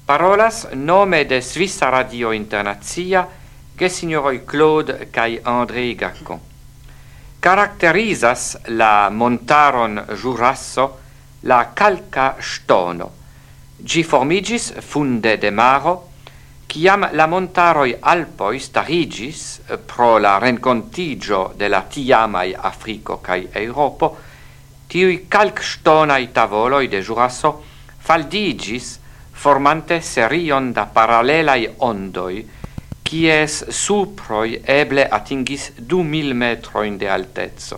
Parolas nome de Svissa Radio Internazia che signoroi Claude kai André Gacon. Caracterizas la montaron Jurasso la calca stono. Gi formigis funde de maro, ciam la montaroi Alpoi starigis pro la rencontigio de la tiamai Africo cae Europo, tiui calcstonai tavoloi de Jurasso faldigis formante serion da parallelai ondoi, cies suproi eble atingis 2000 metroin de altezzo.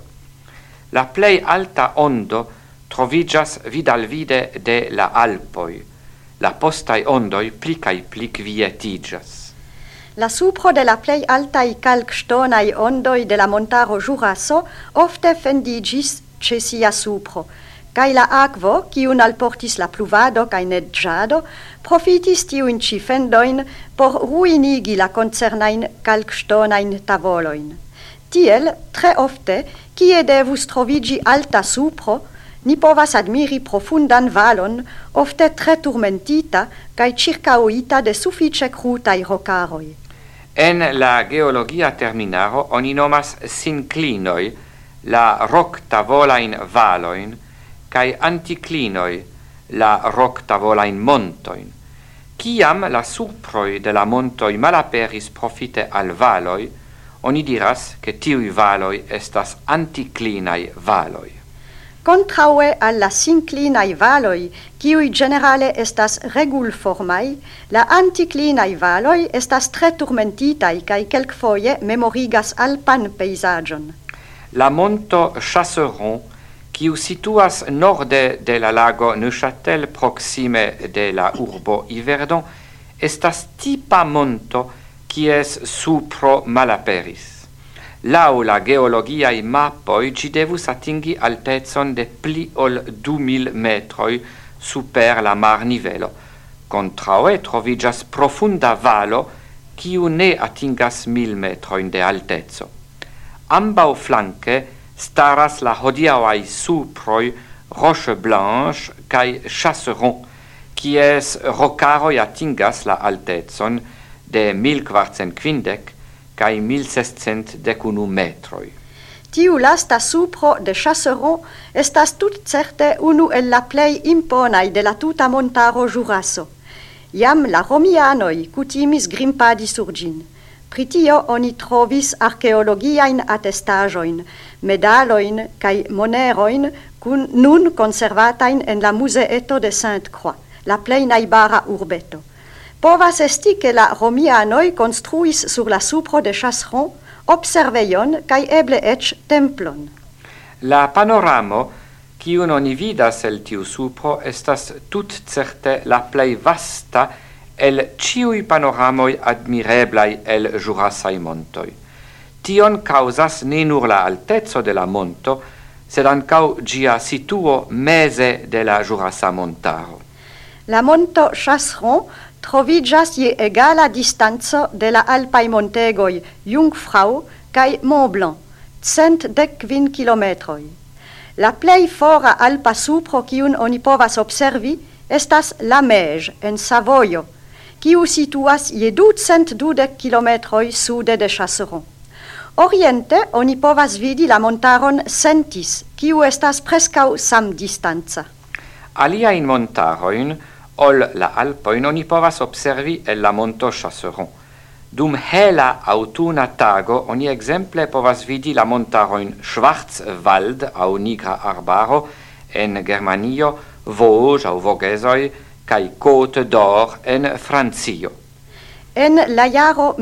La plei alta ondo trovigas vidalvide de la Alpoi, la postai ondoi pli quietigas. La supro de la plei altai calcstonai ondoi de la montaro Jurasso ofte fendigis ce sia supro, cae la aquo, ciun alportis la pluvado cae neggiado, profitis tiuin ci fendoin por ruinigi la concernain calcstonain tavoloin. Tiel, tre ofte, cie devus trovigi alta supro, ni povas admiri profundan valon, ofte tre turmentita, cae circauita de suffice crutai rocaroi. En la geologia terminaro oni nomas sinclinoi, la roc tavolain valoin, cae anticlinoi, la roc tavolain montoin. Ciam la suproi de la montoi malaperis profite al valoi, oni diras che tiui valoi estas anticlinai valoi. Contraue alla sinclinai valoi, ciui generale estas regulformai, la anticlinai valoi estas tre turmentitai cae quelquefoie memorigas alpan peisagion. La monto Chasseron, quiu situas norde de la lago Neuchâtel proxime de la urbo Yverdon, estas tipa monto quies supro malaperis. Lau la geologiae mapoi ci devus atingi altezon de pli ol 2000 metroi super la mar nivelo. Contraue trovigas profunda valo quiu ne atingas 1000 metroin de altezo. Ambau flanque staras la hodiauai suproi Roche Blanche cae Chasseron, quies rocaroi atingas la altezon de 1450 cae 1611 metroi. Tiu lasta supro de Chasseron estas tut certe unu el la plei imponai de la tuta montaro Jurasso. Iam la romianoi cutimis grimpadi sur gin. Pritio oni trovis archeologiain attestajoin, medaloin cae moneroin cun nun conservatain en la museeto de Sainte-Croix, la plei naibara urbeto. Povas esti che la romianoi construis sur la supro de Chasseron observeion cae eble ec templon. La panoramo, ciun oni vidas el tiu supro, estas tut certe la plei vasta el ciui panoramoi admireblai el Jurassai montoi. Tion causas ne nur la altezzo de la monto, sed ancau gia situo mese de la Jurassa montaro. La monto Chasseron trovigas je egala distanzo de la alpai montegoi Jungfrau cae Mont Blanc, 115 kilometroi. La plei fora alpa supro ciun oni povas observi estas la Meige en Savoio, quiu situas je 212 kilometroi sude de Chasseron. Oriente oni povas vidi la montaron Sentis, quiu estas prescau sam distanza. Aliain montaroin, ol la Alpoin, oni povas observi el la monto Chasseron. Dum hela autuna tago, oni exemple povas vidi la montaroin Schwarzwald au Nigra Arbaro en Germanio, Vosges au Vogesoi, cae Côte d'Or en Francio. En la jaro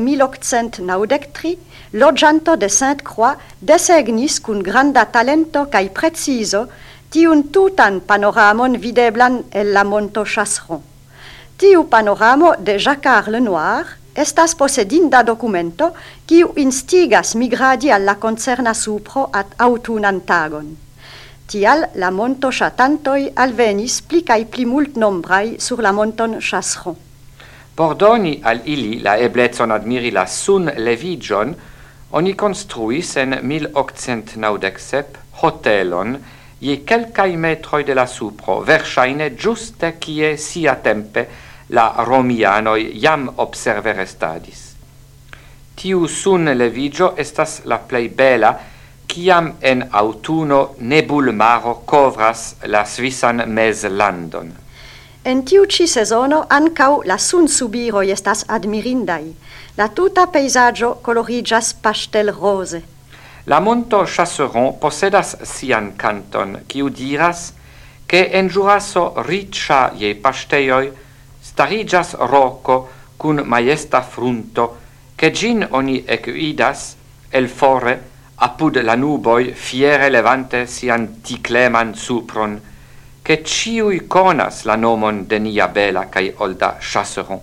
1893, logianto de Sainte-Croix desegnis cun granda talento cae preciso tiun tutan panoramon videblan el la monto Chasseron. Tiu panoramo de Jacquard Lenoir estas posedinda documento quiu instigas migradi alla concerna supro at autunan tagon. Tial la monto Chatantoi alvenis pli cae pli mult nombrai sur la monton Chasseron. Por doni al ili la eblezon admiri la sun levigion, oni construis en 1897 hotelon je quelcae metroi de la supro, versaine giuste cie sia tempe la romianoi iam observere stadis. Tiu sun levigio estas la plei bela, ciam en autuno nebul maro covras la Svissan meslandon. En tiu ci sezono ancau la sun subiroi estas admirindai. La tuta peisaggio colorigas pastel rose. La monto Chasseron posedas sian canton, quiu diras che en Jurasso riccia je pasteioi starigas roco cun maiesta frunto, che gin oni equidas el fore apud la nuboi fiere levante sian ticleman supron, che ciui conas la nomon de nia bela cae olda Chasseron.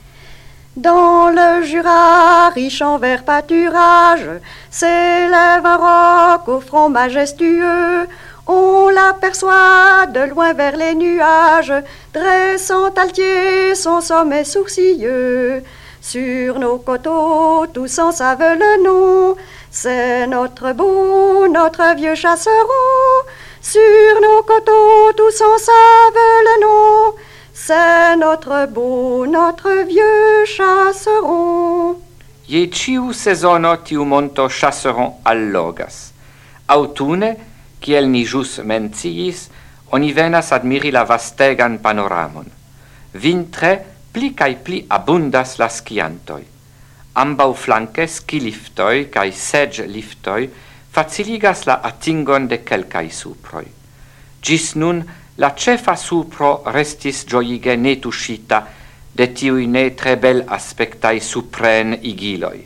Dans le Jura, riche en vert pâturage, s'élève un roc au front majestueux. On l'aperçoit de loin vers les nuages, dressant altier son sommet sourcilleux. Sur nos coteaux, tous en savent le nom, c'est notre beau, notre vieux Chasseron. Sur nos coteaux, tous en savent le nom, c'est notre beau, notre vieux Chasseron. Je ciu sezono tiu monto Chasseron allogas. Autune, kiel ni jus menciis, oni venas admiri la vastegan panoramon. Vintre, pli cae pli abundas la skiantoi. Ambau flanque skiliftoi cae sedge liftoi faciligas la atingon de quelcae suproi. Gis nun, la cefa supro restis gioige netuscita de tiui ne tre bel aspectai supren igiloi.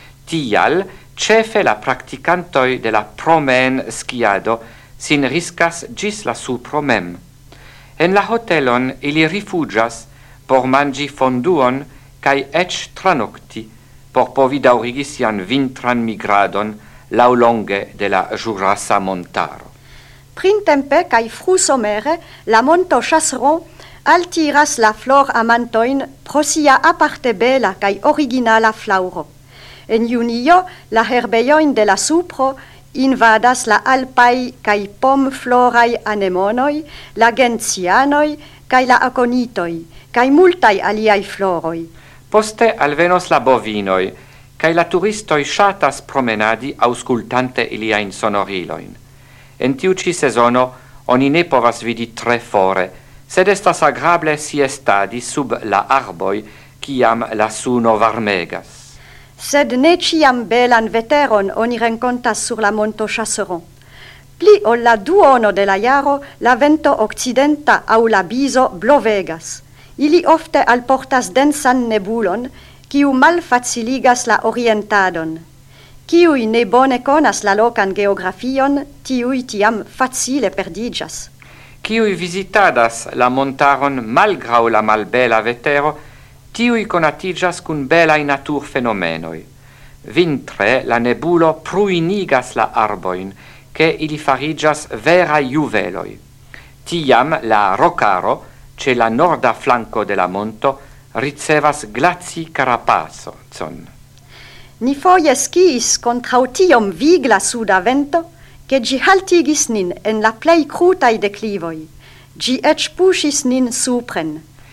Tial, cefe la practicantoi de la promen skiado sin riscas gis la supro mem. En la hotelon ili rifugias por mangi fonduon cae ec tranocti por povi daurigi sian vintran migradon laulonge de la Jurassa montaro. Printempe cae frusomere la monto Chasseron altiras la flor amantoin pro sia aparte bela cae originala flauro. En junio la herbeioin de la supro invadas la alpai cae pom florai anemonoi, la gentianoi cae la aconitoi, cae multai aliai floroi. Poste alvenos la bovinoi, cae la turistoi shatas promenadi auscultante iliain sonoriloin. En tiu ci sezono oni ne povas vidi tre fore, sed estas agrable si estadi sub la arboi, ciam la suno varmegas. Sed ne ciam belan veteron oni rencontas sur la monto Chasseron. Pli ol la duono de la jaro, la vento occidenta au la biso blovegas. Ili ofte alportas densan nebulon, kiu malfaciligas la orientadon. Kiui ne bone conas la locan geografion, tiui tiam facile perdigas. Kiui visitadas la montaron malgrau la malbela vetero, tiui conatigas cun belai natur fenomenoi. Vintre la nebulo pruinigas la arboin, che ili farigas vera juveloi. Tiam la rocaro, ce la norda flanco de la monto, ricevas glaci carapazon. Ni foie skiis contrau tiom vigla suda vento, che gi haltigis nin en la plei crutai declivoi. Gi ec pushis nin supren.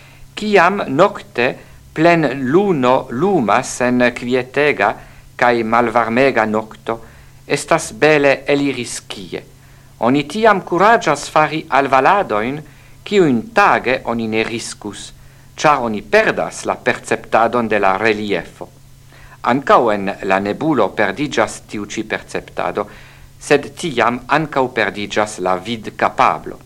Ciam nocte plen luno lumas en quietega cae malvarmega nocto, estas bele eliriscie. Oni tiam curagias fari alvaladoin, ciuin tage oni ne riscus, char oni perdas la perceptadon de la reliefo. Ancau en la nebulo perdigas tiu ci perceptado, sed tiam ancau perdigas la vid capablo.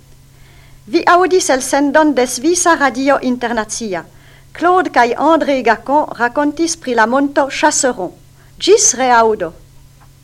Vi audis el sendon de Svisa Radio Internazia. Claude cae André Gacon racontis pri la monto Chasseron. Gis reaudo!